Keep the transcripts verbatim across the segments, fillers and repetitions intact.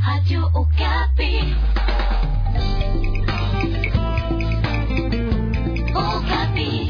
Radio Okapi. Okapi.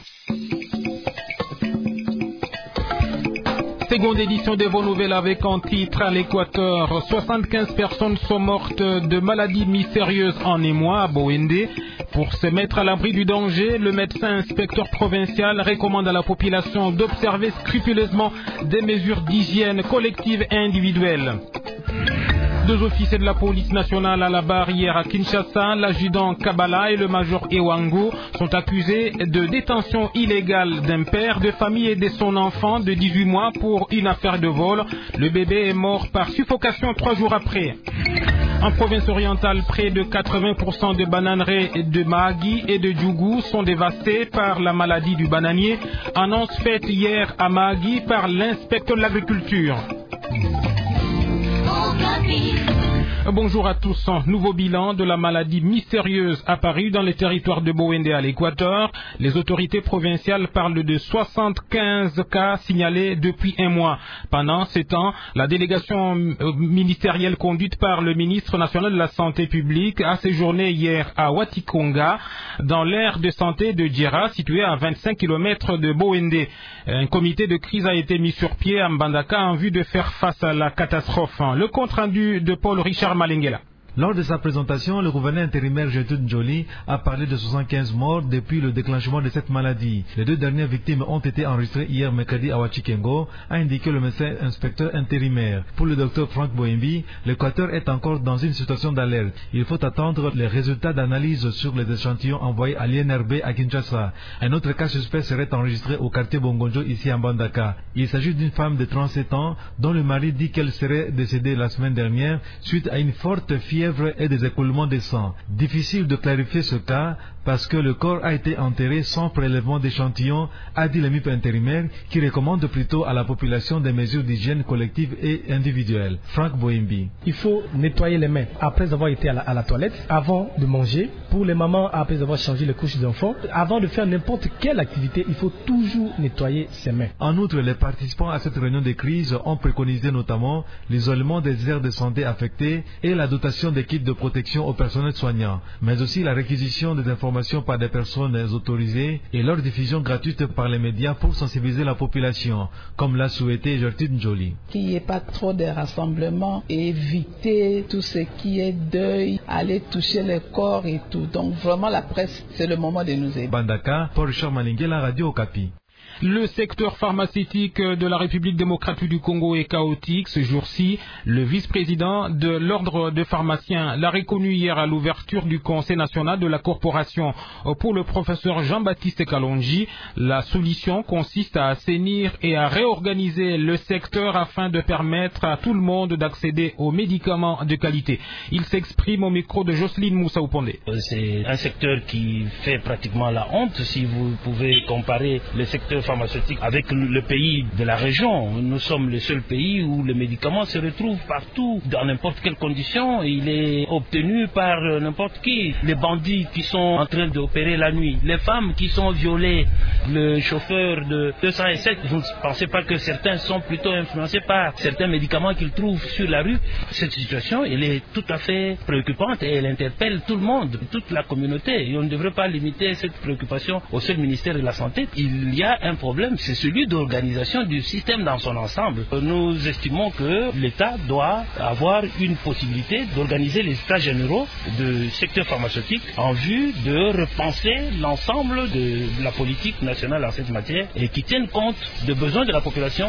Seconde édition de vos nouvelles avec en titre à l'Équateur. soixante-quinze personnes sont mortes de maladies mystérieuses en émoi à Bowende. Pour se mettre à l'abri du danger, le médecin inspecteur provincial recommande à la population d'observer scrupuleusement des mesures d'hygiène collective et individuelle. Deux officiers de la police nationale à la barre hier à Kinshasa, l'adjudant Kabala et le major Ewango, sont accusés de détention illégale d'un père de famille et de son enfant de dix-huit mois pour une affaire de vol. Le bébé est mort par suffocation trois jours après. En province orientale, près de quatre-vingts pour cent de bananeraies de Mahagi et de Djougou sont dévastées par la maladie du bananier, annonce faite hier à Mahagi par l'inspecteur de l'agriculture. Bonjour à tous. Nouveau bilan de la maladie mystérieuse apparue dans les territoires de Bowende à l'Équateur. Les autorités provinciales parlent de soixante-quinze cas signalés depuis un mois. Pendant ce temps, la délégation ministérielle conduite par le ministre national de la Santé publique a séjourné hier à Watikonga, dans l'aire de santé de Djera, située à vingt-cinq kilomètres de Bowende. Un comité de crise a été mis sur pied à Mbandaka en vue de faire face à la catastrophe. Le compte rendu de Paul Richard Malengela. Lors de sa présentation, le gouverneur intérimaire Gertrude Njoli a parlé de soixante-quinze morts depuis le déclenchement de cette maladie. Les deux dernières victimes ont été enregistrées hier mercredi à Wachikengo, a indiqué le médecin inspecteur intérimaire. Pour le docteur Frank Boimbi, l'Équateur est encore dans une situation d'alerte. Il faut attendre les résultats d'analyse sur les échantillons envoyés à l'I N R B à Kinshasa. Un autre cas suspect serait enregistré au quartier Bongonjo ici à Mbandaka. Il s'agit d'une femme de trente-sept ans dont le mari dit qu'elle serait décédée la semaine dernière suite à une forte fièvre et des écoulements de sang. Difficile de clarifier ce cas parce que le corps a été enterré sans prélèvement d'échantillons, a dit le M I P intérimaire qui recommande plutôt à la population des mesures d'hygiène collective et individuelle. Frank Boimbi. Il faut nettoyer les mains après avoir été à la, à la toilette, avant de manger, pour les mamans après avoir changé les couches des enfants. Avant de faire n'importe quelle activité, il faut toujours nettoyer ses mains. En outre, les participants à cette réunion de crise ont préconisé notamment l'isolement des aires de santé affectées et la dotation des kits de protection au personnel soignant, mais aussi la réquisition des informations par des personnes autorisées et leur diffusion gratuite par les médias pour sensibiliser la population, comme l'a souhaité Gertrude Njoli. Qu'il n'y ait pas trop de rassemblements, éviter tout ce qui est deuil, aller toucher les corps et tout. Donc vraiment la presse, c'est le moment de nous aider. Bandaka, Paul Richard Malengela, la Radio Okapi. Le secteur pharmaceutique de la République démocratique du Congo est chaotique ce jour-ci. Le vice-président de l'ordre des pharmaciens l'a reconnu hier à l'ouverture du Conseil national de la corporation. Pour le professeur Jean-Baptiste Kalonji, la solution consiste à assainir et à réorganiser le secteur afin de permettre à tout le monde d'accéder aux médicaments de qualité. Il s'exprime au micro de Jocelyne Moussa Oponde. C'est un secteur qui fait pratiquement la honte si vous pouvez comparer le secteur pharmaceutique avec le pays de la région. Nous sommes le seul pays où le médicament se retrouve partout, dans n'importe quelle condition, et il est obtenu par n'importe qui. Les bandits qui sont en train d'opérer la nuit, les femmes qui sont violées, le chauffeur de deux cent sept, vous ne pensez pas que certains sont plutôt influencés par certains médicaments qu'ils trouvent sur la rue? Cette situation, elle est tout à fait préoccupante et elle interpelle tout le monde, toute la communauté, et on ne devrait pas limiter cette préoccupation au seul ministère de la Santé. Il y a un problème, c'est celui d'organisation du système dans son ensemble. Nous estimons que l'État doit avoir une possibilité d'organiser les états généraux du secteur pharmaceutique en vue de repenser l'ensemble de la politique nationale en cette matière et qui tienne compte des besoins de la population.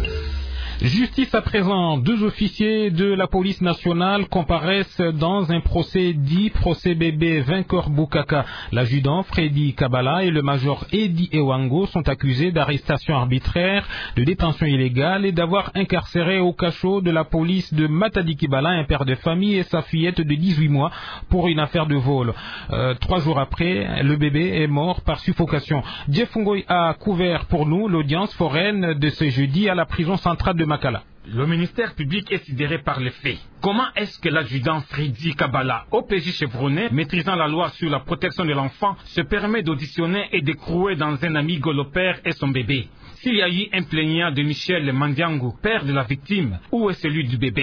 Justice à présent, deux officiers de la police nationale comparaissent dans un procès dit procès bébé vainqueur Boukaka. L'adjudant Freddy Kabala et le major Eddie Ewango sont accusés d'arrestation arbitraire, de détention illégale et d'avoir incarcéré au cachot de la police de Matadi Kibala un père de famille et sa fillette de dix-huit mois pour une affaire de vol. Euh, trois jours après, le bébé est mort par suffocation. Jeff Ngoy a couvert pour nous l'audience foraine de ce jeudi à la prison centrale de Makala. Le ministère public est sidéré par les faits. Comment est-ce que l'adjudant Freddy Kabala, O P J chevronné, maîtrisant la loi sur la protection de l'enfant, se permet d'auditionner et d'écrouer dans un amigo le père et son bébé? S'il y a eu un plaignant de Michel Mandiango, père de la victime, où est celui du bébé?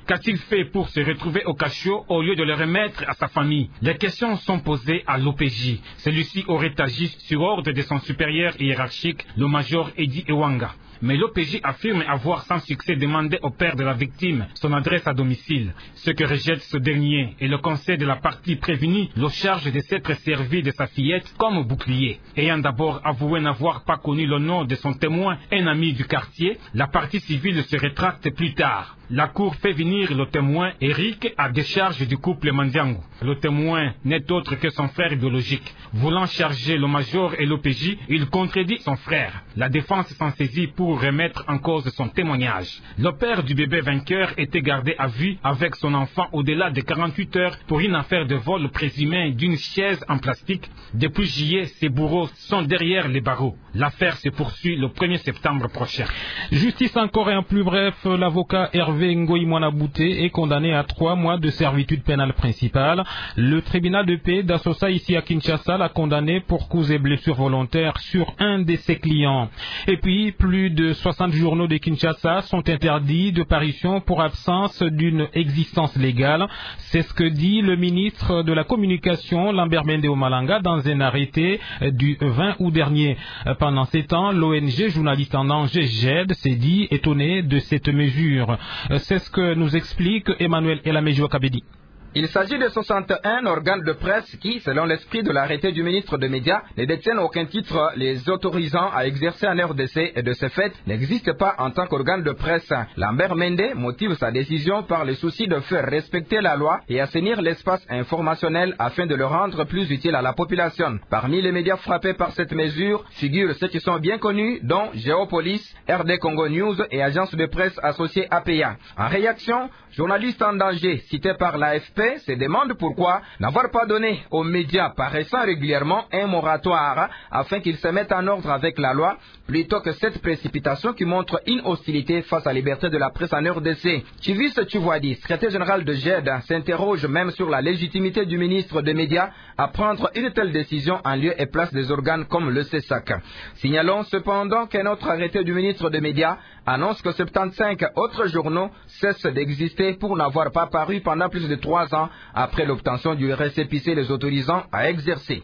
Qu'a-t-il fait pour se retrouver au cachot au lieu de le remettre à sa famille? Les questions sont posées à l'O P J. Celui-ci aurait agi sur ordre de son supérieur hiérarchique, le major Eddie Ewanga. Mais l'O P J affirme avoir sans succès demandé au père de la victime son adresse à domicile. Ce que rejette ce dernier et le conseil de la partie prévenue le charge de s'être servi de sa fillette comme bouclier. Ayant d'abord avoué n'avoir pas connu le nom de son témoin, un ami du quartier, la partie civile se rétracte plus tard. La cour fait venir le témoin Eric à décharge du couple Mandiango. Le témoin n'est autre que son frère biologique. Voulant charger le major et l'O P J, il contredit son frère. La défense s'en saisit pour remettre en cause son témoignage. Le père du bébé vainqueur était gardé à vue avec son enfant au-delà de quarante-huit heures pour une affaire de vol présumé d'une chaise en plastique. Depuis juillet, ses bourreaux sont derrière les barreaux. L'affaire se poursuit le premier septembre prochain. Justice encore et en plus bref, l'avocat Hervé Ngoï Mwanabouté est condamné à trois mois de servitude pénale principale. Le tribunal de paix d'Assosa ici à Kinshasa l'a condamné pour coups et blessures volontaires sur un de ses clients. Et puis, plus de soixante journaux de Kinshasa sont interdits de parution pour absence d'une existence légale. C'est ce que dit le ministre de la Communication, Lambert Mende Omalanga, dans un arrêté du vingt août dernier. Pendant ces temps, l'O N G Journalistes en danger G E D s'est dit étonné de cette mesure. C'est ce que nous explique Emmanuel Elamejo Kabedi. Il s'agit de soixante et un organes de presse qui, selon l'esprit de l'arrêté du ministre des Médias, ne détiennent aucun titre les autorisant à exercer en R D C et de ce fait n'existent pas en tant qu'organes de presse. Lambert Mende motive sa décision par le souci de faire respecter la loi et assainir l'espace informationnel afin de le rendre plus utile à la population. Parmi les médias frappés par cette mesure figurent ceux qui sont bien connus, dont Géopolis, R D Congo News et agence de presse associée A P A. En réaction, journalistes en danger cités par l'A F P se demande pourquoi n'avoir pas donné aux médias paraissant régulièrement un moratoire afin qu'ils se mettent en ordre avec la loi, plutôt que cette précipitation qui montre une hostilité face à la liberté de la presse en R D C. Chivis Tchouvoadi, secrétaire général de G E D, s'interroge même sur la légitimité du ministre des Médias à prendre une telle décision en lieu et place des organes comme le C E S A C. Signalons cependant qu'un autre arrêté du ministre des Médias annonce que soixante-quinze autres journaux cessent d'exister pour n'avoir pas paru pendant plus de trois ans après l'obtention du récépissé les autorisant à exercer.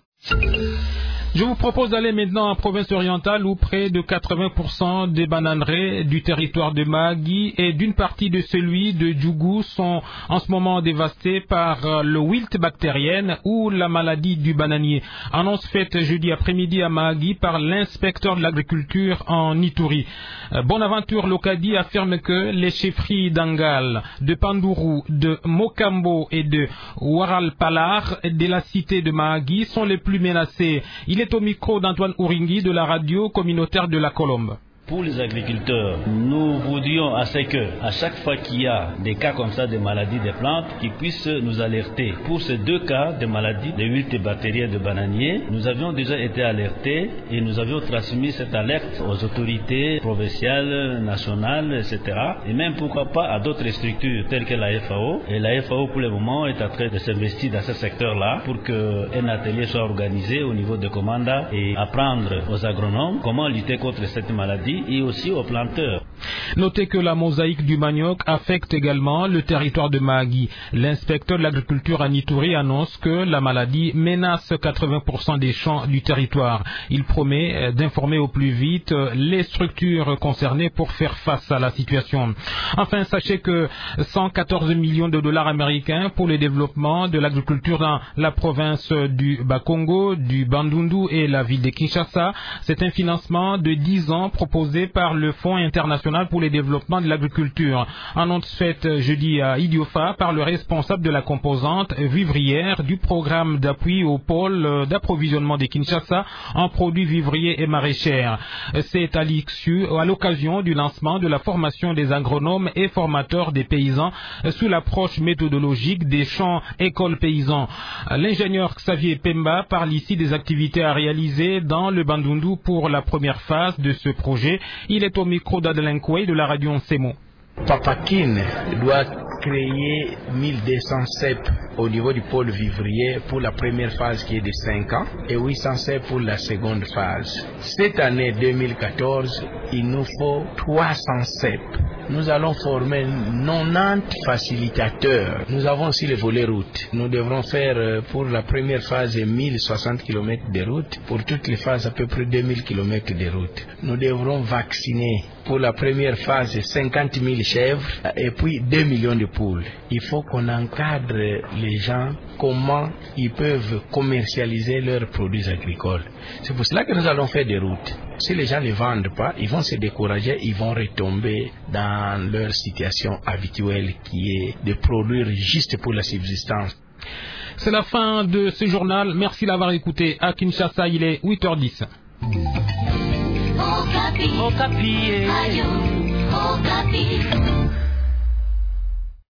Je vous propose d'aller maintenant en province orientale où près de quatre-vingts pour cent des bananeraies du territoire de Mahagi et d'une partie de celui de Djougou sont en ce moment dévastées par le wilt bactérienne ou la maladie du bananier. Annonce faite jeudi après-midi à Mahagi par l'inspecteur de l'agriculture en Ituri. Bonaventure Lokadi affirme que les chefferies d'Angal, de Pandourou, de Mokambo et de Waralpalar de la cité de Mahagi sont les plus menacées. Il est au micro d'Antoine Ouringui de la radio communautaire de la Colombe. Pour les agriculteurs, nous voudrions à ce que, à chaque fois qu'il y a des cas comme ça de maladies des plantes, qu'ils puissent nous alerter. Pour ces deux cas de maladies, de wilt bactérien de bananier, nous avions déjà été alertés et nous avions transmis cette alerte aux autorités provinciales, nationales, et cetera. Et même pourquoi pas à d'autres structures telles que la F A O. Et la F A O pour le moment est en train de s'investir dans ce secteur-là pour qu'un atelier soit organisé au niveau de Commanda et apprendre aux agronomes comment lutter contre cette maladie et aussi aux planteurs. Notez que la mosaïque du manioc affecte également le territoire de Mahagi. L'inspecteur de l'agriculture à Ituri annonce que la maladie menace quatre-vingts pour cent des champs du territoire. Il promet d'informer au plus vite les structures concernées pour faire face à la situation. Enfin, sachez que cent quatorze millions de dollars américains pour le développement de l'agriculture dans la province du Bas-Congo, du Bandundu et la ville de Kinshasa, c'est un financement de dix ans proposé par le Fonds international pour le développement de l'agriculture. Annonce faite jeudi à Idiofa par le responsable de la composante vivrière du programme d'appui au pôle d'approvisionnement de Kinshasa en produits vivriers et maraîchers. C'est à l'issue, à l'occasion du lancement de la formation des agronomes et formateurs des paysans sous l'approche méthodologique des champs écoles paysans. L'ingénieur Xavier Pemba parle ici des activités à réaliser dans le Bandundu pour la première phase de ce projet. Il est au micro d'Adeline Koué de la radio Nsemo. Papakine doit créer mille deux cents C E P au niveau du pôle vivrier pour la première phase qui est de cinq ans et huit cents C E P pour la seconde phase. Cette année deux mille quatorze, il nous faut trois cents C E P nous allons former quatre-vingt-dix facilitateurs. Nous avons aussi le volet route. Nous devrons faire pour la première phase mille soixante kilomètres de route, pour toutes les phases à peu près deux mille kilomètres de route. Nous devrons vacciner pour la première phase cinquante mille chèvres et puis deux millions de poules. Il faut qu'on encadre les gens comment ils peuvent commercialiser leurs produits agricoles. C'est pour cela que nous allons faire des routes. Si les gens ne vendent pas, ils vont se décourager, ils vont retomber dans leur situation habituelle qui est de produire juste pour la subsistance. C'est la fin de ce journal. Merci d'avoir écouté. À Kinshasa, il est huit heures dix. Okapi. Okapi. Ayo. Okapi.